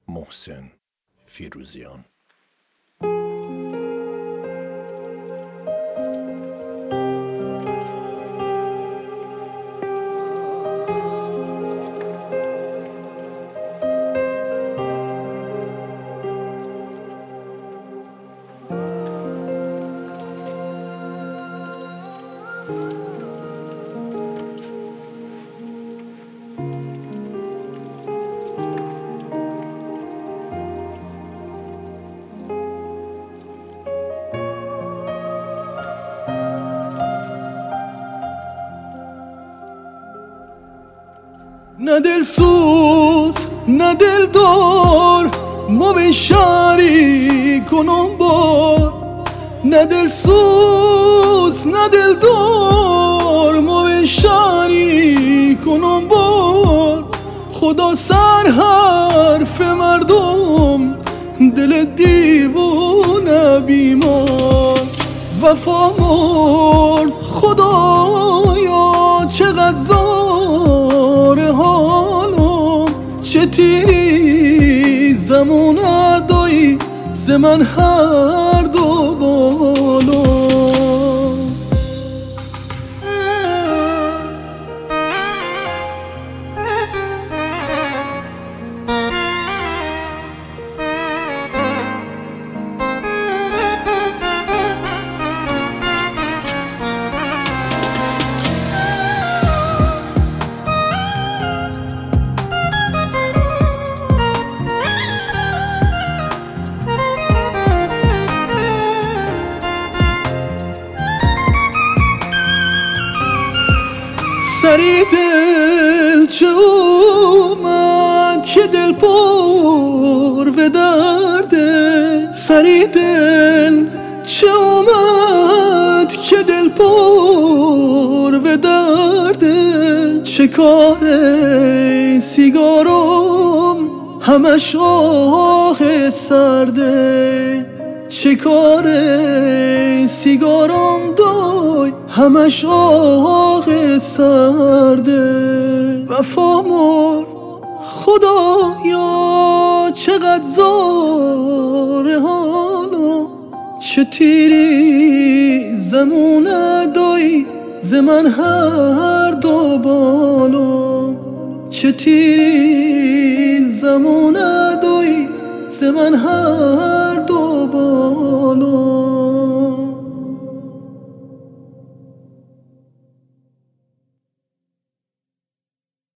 محسن فیروزیان. نه دل سوز نه دل دار ما به شاری کنم بار، نه دل سوز نه دل دار ما به شاری کنم بار. خدا سر حرف مردم دل دیوانه بیمار. وفا مرد خدایا چقدر زار حالم، چه تیری زمان دایی ز من هر دو بالا. سری دل چه اومد که دل پر به درده، سری دل چه اومد که دل پر به درده. چه کار سیگارم همش آه سرده، چه کار سیگارم دای همش آه سرده. وفا مرد خدایا چقدر زار حالا، چه تیری زمونه دای ز من هر دو بالا، چه تیری زمونه دای ز من هر دو بالا.